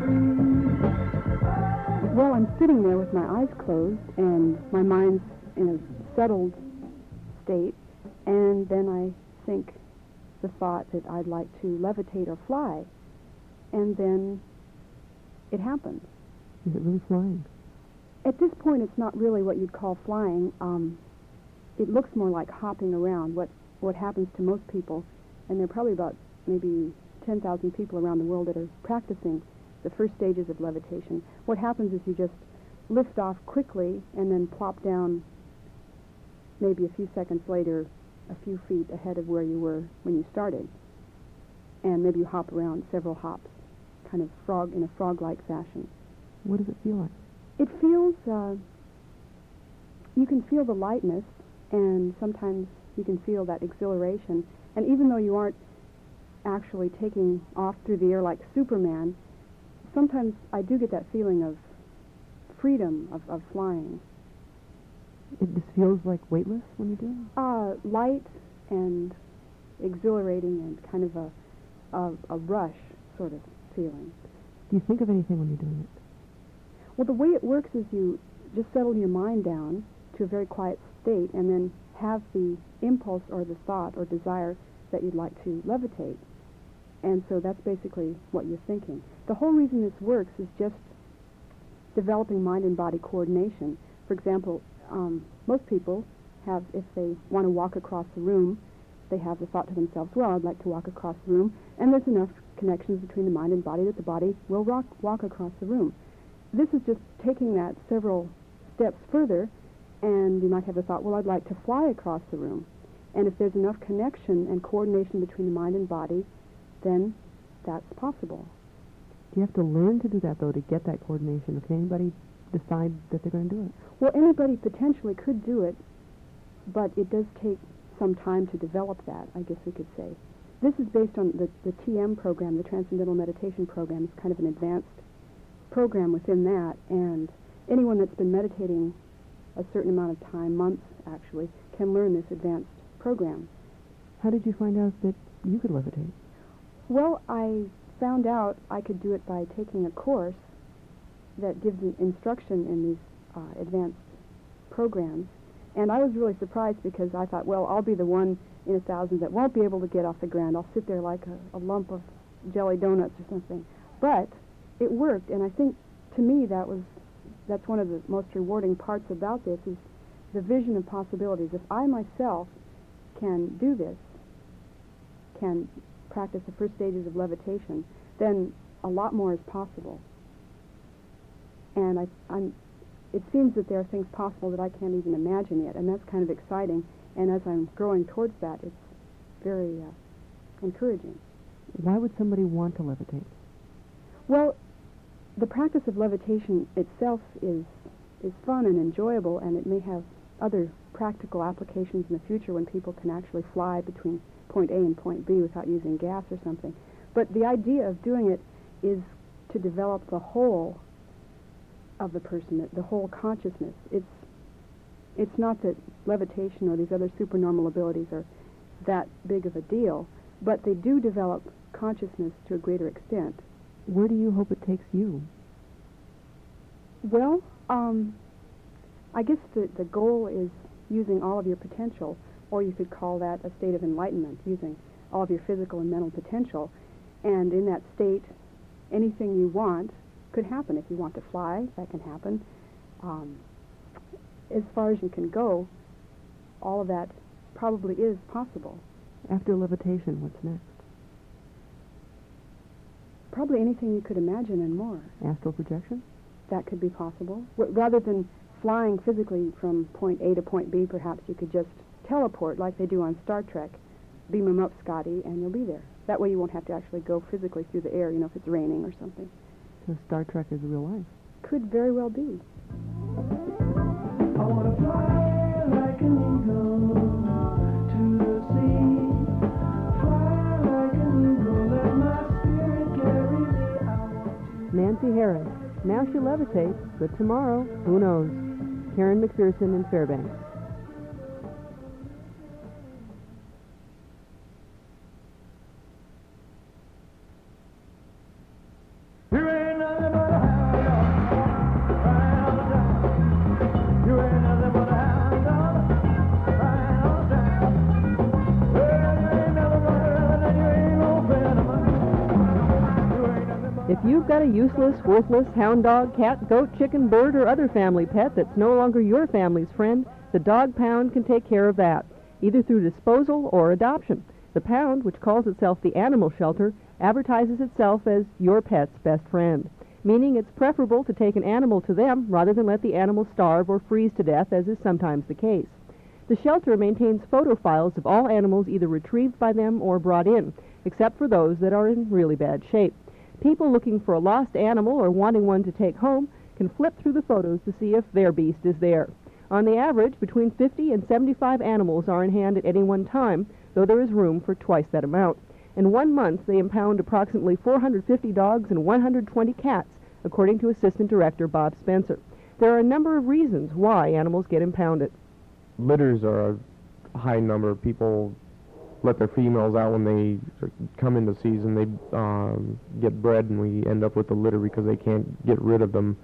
Well, I'm sitting there with my eyes closed and my mind's in a settled state, and then I think the thought that I'd like to levitate or fly, and then it happens. Is it really flying? At this point, it's not really what you'd call flying. It looks more like hopping around. What happens to most people, and there are probably about maybe 10,000 people around the world that are practicing the first stages of levitation. What happens is you just lift off quickly and then plop down maybe a few seconds later, a few feet ahead of where you were when you started. And maybe you hop around several hops, kind of in a frog-like fashion. What does it feel like? It feels, you can feel the lightness, and sometimes you can feel that exhilaration. And even though you aren't actually taking off through the air like Superman, sometimes I do get that feeling of freedom, of flying. It just feels like weightless when you do it? Light and exhilarating and kind of a rush sort of feeling. Do you think of anything when you're doing it? Well, the way it works is you just settle your mind down to a very quiet state and then have the impulse or the thought or desire that you'd like to levitate. And so that's basically what you're thinking. The whole reason this works is just developing mind and body coordination. For example, most people have, if they want to walk across the room, they have the thought to themselves, well, I'd like to walk across the room, and there's enough connections between the mind and body that the body will walk across the room. This is just taking that several steps further, and you might have the thought, well, I'd like to fly across the room. And if there's enough connection and coordination between the mind and body, then that's possible. Do you have to learn to do that, though, to get that coordination? Or can anybody decide that they're going to do it? Well, anybody potentially could do it, but it does take some time to develop that, I guess we could say. This is based on the TM program, the Transcendental Meditation Program. It's kind of an advanced program within that, and anyone that's been meditating a certain amount of time, months actually, can learn this advanced program. How did you find out that you could levitate? Well, I found out I could do it by taking a course that gives instruction in these advanced programs. And I was really surprised because I thought, well, I'll be the one in 1,000 that won't be able to get off the ground. I'll sit there like a lump of jelly donuts or something. But it worked, and I think, to me, that's one of the most rewarding parts about this is the vision of possibilities. If I myself can do this, can practice the first stages of levitation, then a lot more is possible. And it seems that there are things possible that I can't even imagine yet, and that's kind of exciting. And as I'm growing towards that, it's very encouraging. Why would somebody want to levitate? Well, the practice of levitation itself is fun and enjoyable, and it may have other practical applications in the future when people can actually fly between point A and point B without using gas or something. But the idea of doing it is to develop the whole of the person, the whole consciousness. It's not that levitation or these other supernormal abilities are that big of a deal, but they do develop consciousness to a greater extent. Where do you hope it takes you? Well, I guess the goal is using all of your potential, or you could call that a state of enlightenment, using all of your physical and mental potential. And in that state, anything you want could happen. If you want to fly, that can happen. As far as you can go, all of that probably is possible. After levitation, what's next? Probably anything you could imagine and more. Astral projection? That could be possible. Rather than flying physically from point A to point B, perhaps you could just teleport like they do on Star Trek. Beam them up, Scotty, and you'll be there. That way you won't have to actually go physically through the air, if it's raining or something. So Star Trek is real life? Could very well be. I want to fly like an eagle to the sea. Fly like an eagle, let my spirit carry me. I want to... Nancy Harris. Now she levitates, but tomorrow, who knows? Karen McPherson in Fairbanks. There ain't nothing a useless, worthless hound dog, cat, goat, chicken, bird, or other family pet that's no longer your family's friend, the Dog Pound can take care of that, either through disposal or adoption. The Pound, which calls itself the Animal Shelter, advertises itself as your pet's best friend, meaning it's preferable to take an animal to them rather than let the animal starve or freeze to death, as is sometimes the case. The shelter maintains photo files of all animals either retrieved by them or brought in, except for those that are in really bad shape. People looking for a lost animal or wanting one to take home can flip through the photos to see if their beast is there. On the average, between 50 and 75 animals are in hand at any one time, though there is room for twice that amount. In 1 month, they impound approximately 450 dogs and 120 cats, according to Assistant Director Bob Spencer. There are a number of reasons why animals get impounded. Litters are a high number of people let their females out when they come into season. They get bred, and we end up with a litter because they can't get rid of them.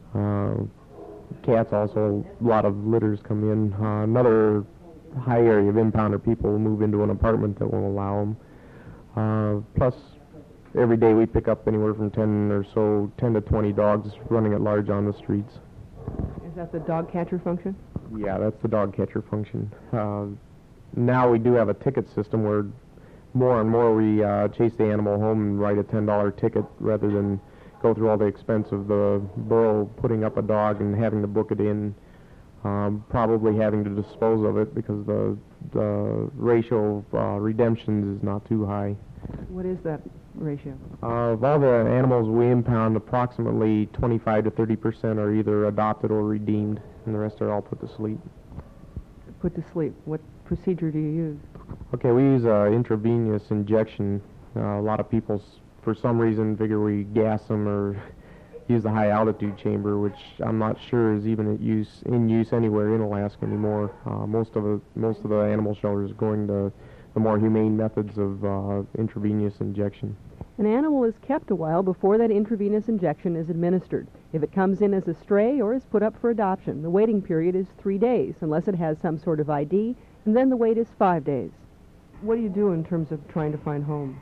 Cats also, a lot of litters come in. Another high area of impounder people will move into an apartment that won't allow them. Plus, every day we pick up anywhere from 10 to 20 dogs running at large on the streets. Is that the dog catcher function? Yeah, that's the dog catcher function. Now we do have a ticket system where more and more we chase the animal home and write a $10 ticket rather than go through all the expense of the borough putting up a dog and having to book it in, probably having to dispose of it because the ratio of redemptions is not too high. What is that ratio? Of all the animals we impound, approximately 25 to 30% are either adopted or redeemed, and the rest are all put to sleep. Put to sleep. What procedure do you use? Okay, we use intravenous injection. A lot of people, for some reason, figure we gas them or use the high altitude chamber, which I'm not sure is even in use anywhere in Alaska anymore. Most of the animal shelters are going to the more humane methods of intravenous injection. An animal is kept a while before that intravenous injection is administered. If it comes in as a stray or is put up for adoption, the waiting period is 3 days, unless it has some sort of ID, and then the wait is 5 days. What do you do in terms of trying to find homes?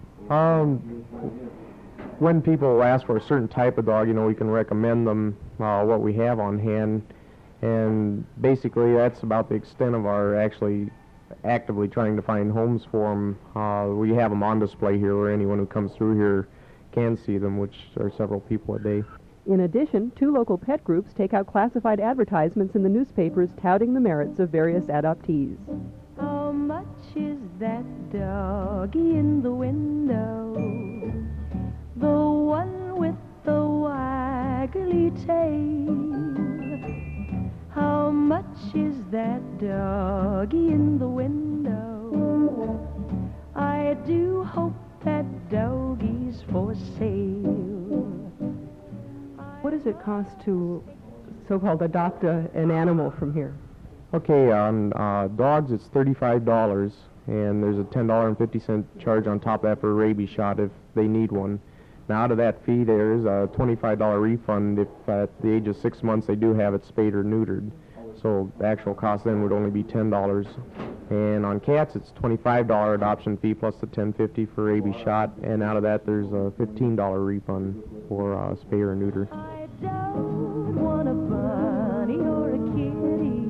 When people ask for a certain type of dog, we can recommend them what we have on hand, and basically that's about the extent of our actually actively trying to find homes for them. We have them on display here where anyone who comes through here can see them, which are several people a day. In addition, 2 local pet groups take out classified advertisements in the newspapers touting the merits of various adoptees. How much is that doggy in the window? The one with the waggly tail. How much is that doggy in the window? I do hope that doggy's for sale. What does it cost to so-called adopt an animal from here? Okay, on dogs it's $35, and there's a $10.50 charge on top of that for a rabies shot if they need one. Now, out of that fee, there is a $25 refund if at the age of 6 months they do have it spayed or neutered. So the actual cost then would only be $10. And on cats, it's $25 adoption fee plus the $10.50 for rabies shot, and out of that there's a $15 refund for spay or neuter. I don't want a bunny or a kitty.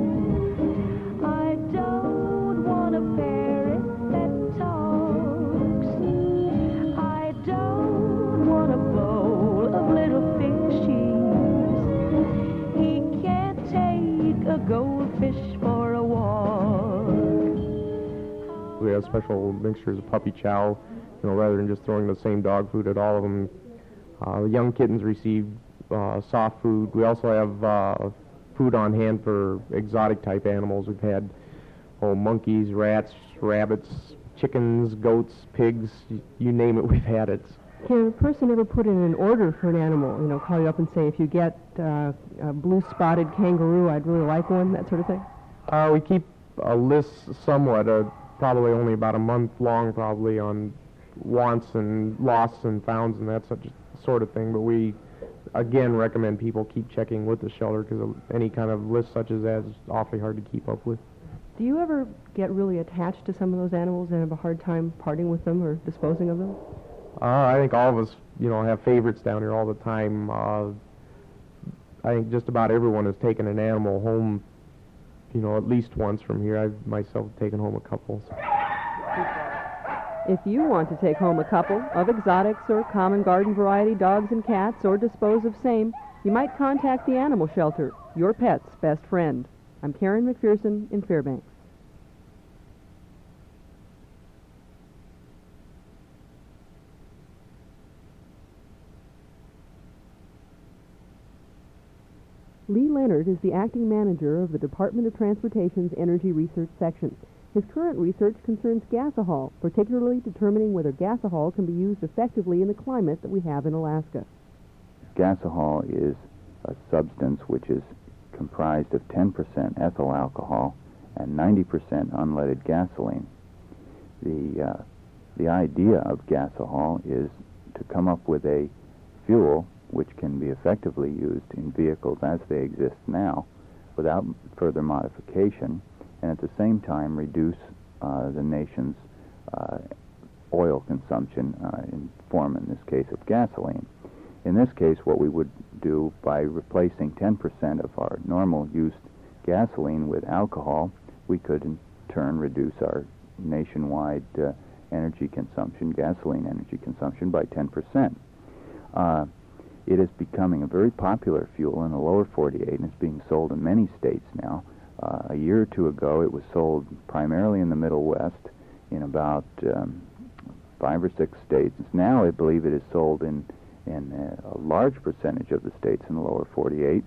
I don't want a parrot that talks. I don't want a bowl of little fishies. He can't take a goldfish for a walk. We have special mixtures of puppy chow, rather than just throwing the same dog food at all of them. The young kittens receive soft food. We also have food on hand for exotic type animals. We've had monkeys, rats, rabbits, chickens, goats, pigs, you name it, we've had it. Can a person ever put in an order for an animal, call you up and say, if you get a blue-spotted kangaroo, I'd really like one, that sort of thing? We keep a list somewhat, probably only about a month long, probably, on wants and losts and founds and that sort of thing, but we, again, recommend people keep checking with the shelter because any kind of list such as that is awfully hard to keep up with. Do you ever get really attached to some of those animals and have a hard time parting with them or disposing of them? I think all of us, have favorites down here all the time. I think just about everyone has taken an animal home, at least once from here. I've myself taken home a couple. So. If you want to take home a couple of exotics or common garden variety dogs and cats or dispose of same, you might contact the animal shelter, your pet's best friend. I'm Karen McPherson in Fairbanks. Lee Leonard is the acting manager of the Department of Transportation's Energy Research Section. His current research concerns gasohol, particularly determining whether gasohol can be used effectively in the climate that we have in Alaska. Gasohol is a substance which is comprised of 10% ethyl alcohol and 90% unleaded gasoline. The idea of gasohol is to come up with a fuel which can be effectively used in vehicles as they exist now without further modification, and at the same time reduce the nation's oil consumption in form, in this case, of gasoline. In this case, what we would do by replacing 10% of our normal used gasoline with alcohol, we could in turn reduce our nationwide energy consumption, gasoline energy consumption, by 10%. It is becoming a very popular fuel in the lower 48, and it's being sold in many states now. A year or two ago, it was sold primarily in the Middle West in about 5 or 6 states. Now, I believe it is sold in a large percentage of the states in the lower 48.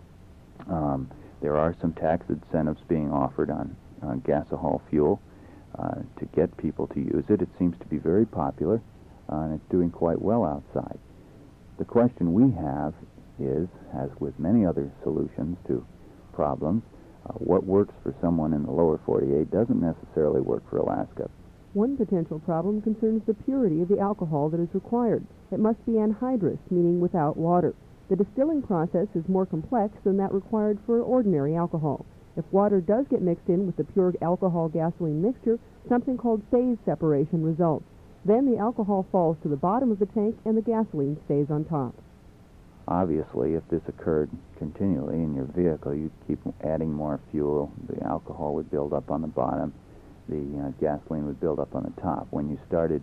There are some tax incentives being offered on gasohol fuel to get people to use it. It seems to be very popular, and it's doing quite well outside. The question we have is, as with many other solutions to problems, what works for someone in the lower 48 doesn't necessarily work for Alaska. One potential problem concerns the purity of the alcohol that is required. It must be anhydrous, meaning without water. The distilling process is more complex than that required for ordinary alcohol. If water does get mixed in with the pure alcohol-gasoline mixture, something called phase separation results. Then the alcohol falls to the bottom of the tank and the gasoline stays on top. Obviously, if this occurred continually in your vehicle, you'd keep adding more fuel. The alcohol would build up on the bottom. The gasoline would build up on the top. When you started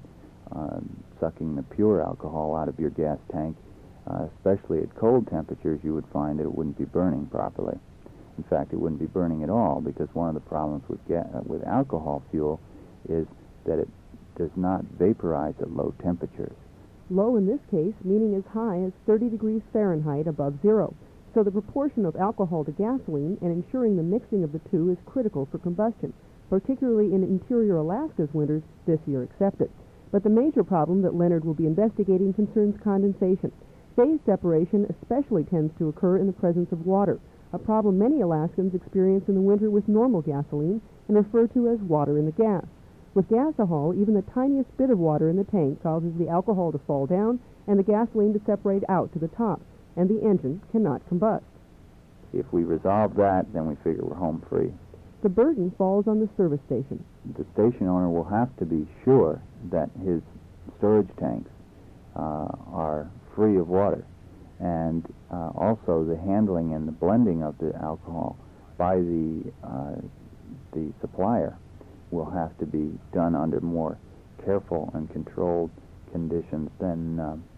sucking the pure alcohol out of your gas tank, especially at cold temperatures, you would find that it wouldn't be burning properly. In fact, it wouldn't be burning at all, because one of the problems with alcohol fuel is that it does not vaporize at low temperatures. Low in this case, meaning as high as 30 degrees Fahrenheit above zero. So the proportion of alcohol to gasoline and ensuring the mixing of the two is critical for combustion, particularly in interior Alaska's winters, this year accepted. But the major problem that Leonard will be investigating concerns condensation. Phase separation especially tends to occur in the presence of water, a problem many Alaskans experience in the winter with normal gasoline and refer to as water in the gas. With gasohol, even the tiniest bit of water in the tank causes the alcohol to fall down and the gasoline to separate out to the top, and the engine cannot combust. If we resolve that, then we figure we're home free. The burden falls on the service station. The station owner will have to be sure that his storage tanks are free of water, and also the handling and the blending of the alcohol by the supplier will have to be done under more careful and controlled conditions than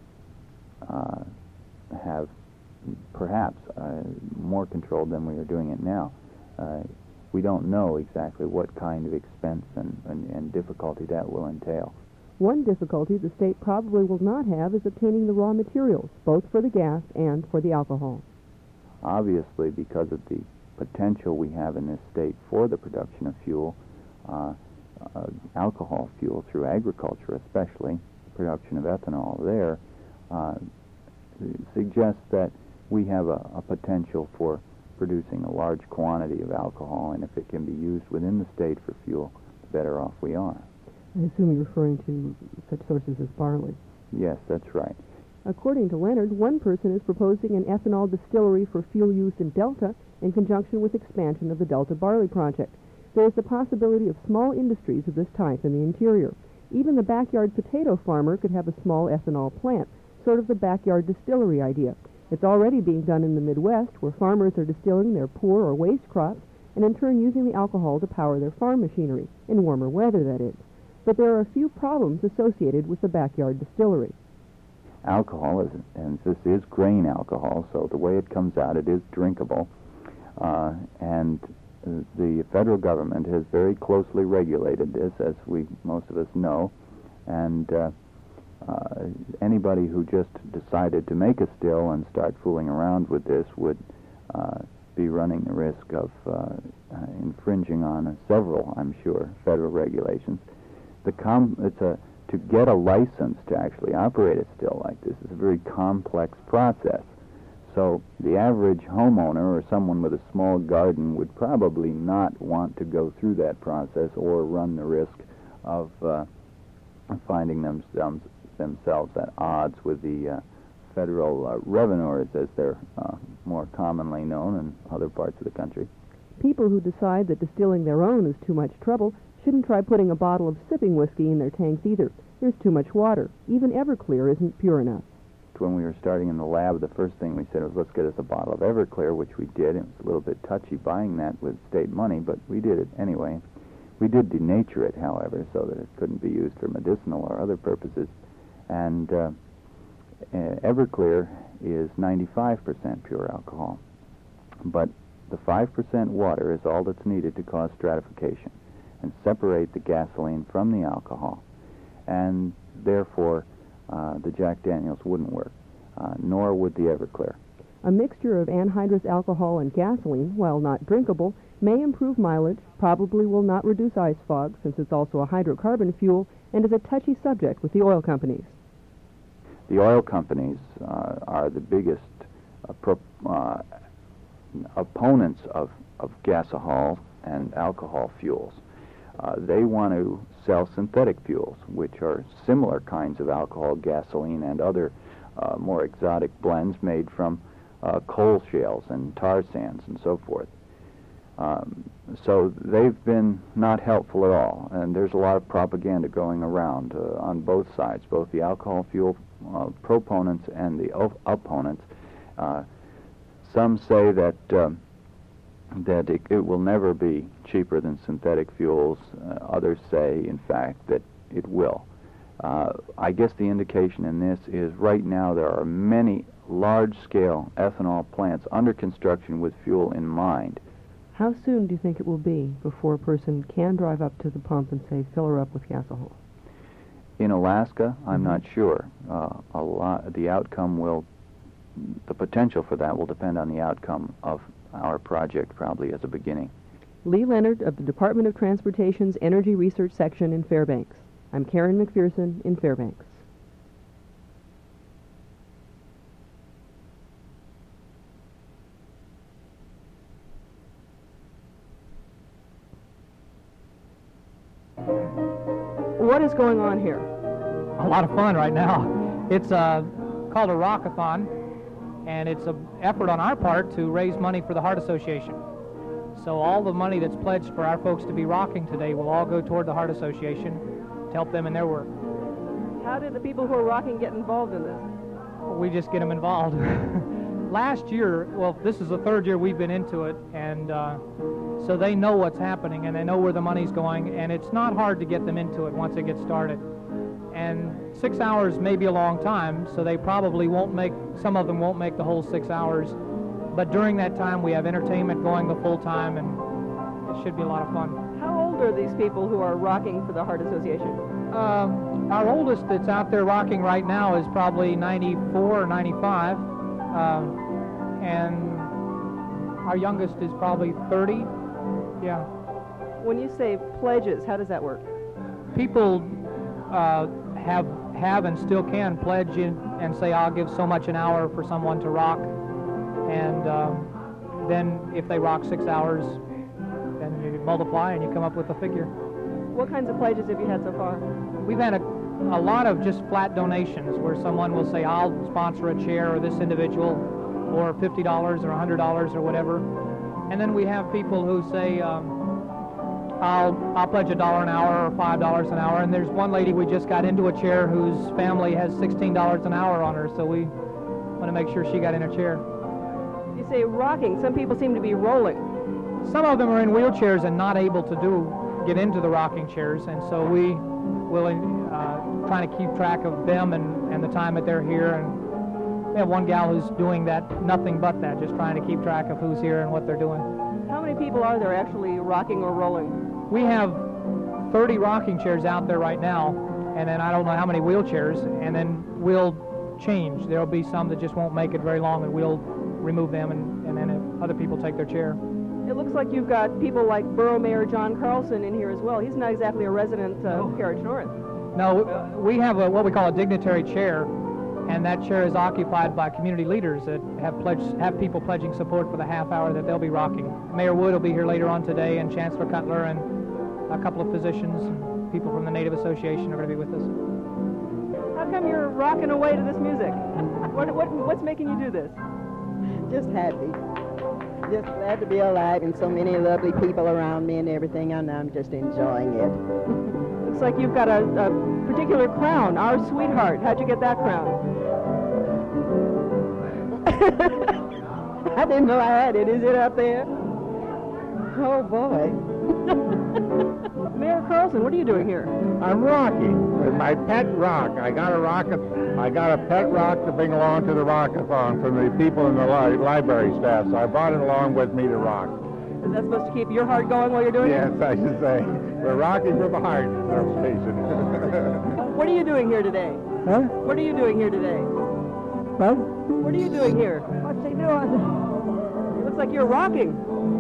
have perhaps more controlled than we are doing it now. We don't know exactly what kind of expense and difficulty that will entail. One difficulty the state probably will not have is obtaining the raw materials, both for the gas and for the alcohol. Obviously, because of the potential we have in this state for the production of fuel, alcohol fuel through agriculture especially, production of ethanol there, suggests that we have a potential for producing a large quantity of alcohol, and if it can be used within the state for fuel, the better off we are. I assume you're referring to such sources as barley. Yes, that's right. According to Leonard, one person is proposing an ethanol distillery for fuel use in Delta in conjunction with expansion of the Delta Barley Project. There is the possibility of small industries of this type in the interior. Even the backyard potato farmer could have a small ethanol plant, sort of the backyard distillery idea. It's already being done in the Midwest, where farmers are distilling their poor or waste crops and in turn using the alcohol to power their farm machinery, in warmer weather, that is. But there are a few problems associated with the backyard distillery. Alcohol, and this is grain alcohol, so the way it comes out, it is drinkable. And the federal government has very closely regulated this, as most of us know. And anybody who just decided to make a still and start fooling around with this would be running the risk of infringing on several, I'm sure, federal regulations. To get a license to actually operate a still like this is a very complex process. So the average homeowner or someone with a small garden would probably not want to go through that process or run the risk of finding themselves at odds with the federal revenuers, as they're more commonly known in other parts of the country. People who decide that distilling their own is too much trouble shouldn't try putting a bottle of sipping whiskey in their tanks either. There's too much water. Even Everclear isn't pure enough. When we were starting in the lab, the first thing we said was, let's get us a bottle of Everclear, which we did. It was a little bit touchy buying that with state money, but we did it anyway. We did denature it, however, so that it couldn't be used for medicinal or other purposes. And Everclear is 95% pure alcohol. But the 5% water is all that's needed to cause stratification and separate the gasoline from the alcohol. And therefore, the Jack Daniels wouldn't work, nor would the Everclear. A mixture of anhydrous alcohol and gasoline, while not drinkable, may improve mileage, probably will not reduce ice fog, since it's also a hydrocarbon fuel, and is a touchy subject with the oil companies. The oil companies are the biggest opponents of gasohol and alcohol fuels. They want to sell synthetic fuels, which are similar kinds of alcohol, gasoline, and other more exotic blends made from coal shales and tar sands and so forth. So they've been not helpful at all, and there's a lot of propaganda going around on both sides, both the alcohol fuel proponents and the opponents. Some say that it will never be cheaper than synthetic fuels. Others say, in fact, that it will. I guess the indication in this is right now there are many large-scale ethanol plants under construction with fuel in mind. How soon do you think it will be before a person can drive up to the pump and say, fill her up with gasohol? In Alaska, I'm not sure. The potential for that will depend on the outcome of our project, probably as a beginning. Lee Leonard of the Department of Transportation's Energy Research Section in Fairbanks. I'm Karen McPherson in Fairbanks. What is going on here? A lot of fun right now. It's called a Rockathon, and it's an effort on our part to raise money for the Heart Association. So all the money that's pledged for our folks to be rocking today will all go toward the Heart Association to help them in their work. How did the people who are rocking get involved in this? We just get them involved. Last year, well, this is the third year we've been into it, and so they know what's happening and they know where the money's going, and it's not hard to get them into it once it gets started. And 6 hours may be a long time, so they probably some of them won't make the whole 6 hours. But during that time, we have entertainment going the full time, and it should be a lot of fun. How old are these people who are rocking for the Heart Association? Our oldest that's out there rocking right now is probably 94 or 95, and our youngest is probably 30. Yeah. When you say pledges, how does that work? People have and still can pledge in and say, I'll give so much an hour for someone to rock, and then if they rock 6 hours, then you multiply and you come up with a figure. What kinds of pledges have you had so far? We've had a lot of just flat donations where someone will say, I'll sponsor a chair or this individual, or $50 or $100 or whatever. And then we have people who say, I'll pledge $1 an hour or $5 an hour. And there's one lady we just got into a chair whose family has $16 an hour on her, so we want to make sure she got in a chair. You say rocking. Some people seem to be rolling. Some of them are in wheelchairs and not able to get into the rocking chairs, and so we will trying to keep track of them and the time that they're here. And we have one gal who's doing that, nothing but that, just trying to keep track of who's here and what they're doing. How many people are there actually rocking or rolling? We have 30 rocking chairs out there right now, and then I don't know how many wheelchairs, and then we'll change. There'll be some that just won't make it very long, and we'll remove them, and then if other people take their chair. It looks like you've got people like Borough Mayor John Carlson in here as well. He's not exactly a resident of Carriage North. No, we have what we call a dignitary chair, and that chair is occupied by community leaders that have people pledging support for the half hour that they'll be rocking. Mayor Wood will be here later on today, and Chancellor Cutler, and a couple of physicians and people from the Native Association are going to be with us. How come you're rocking away to this music? What's making you do this? Just happy. Just glad to be alive and so many lovely people around me and everything, and I'm just enjoying it. Looks like you've got a particular crown, Our Sweetheart. How'd you get that crown? I didn't know I had it. Is it up there? Oh, boy. Mayor Carlson, what are you doing here? I'm rocking with my pet rock. I got a pet rock to bring along to the rockathon from the people in the library staff, so I brought it along with me to rock. Is that supposed to keep your heart going while you're doing Yes, it? I should say. We're rocking with the heart in our station. What are you doing here today? Huh? What are you doing here today? What? What are you doing here? What's he doing? Looks like you're rocking.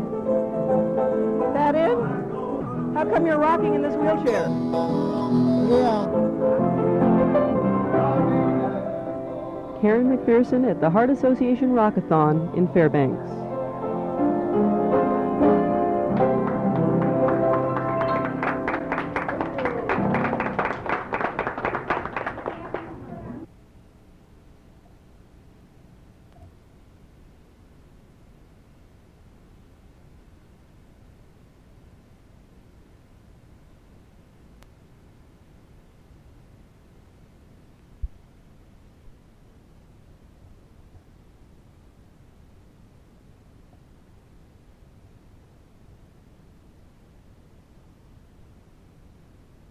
That it? How come you're rocking in this wheelchair? Yeah. Karen McPherson at the Heart Association Rockathon in Fairbanks.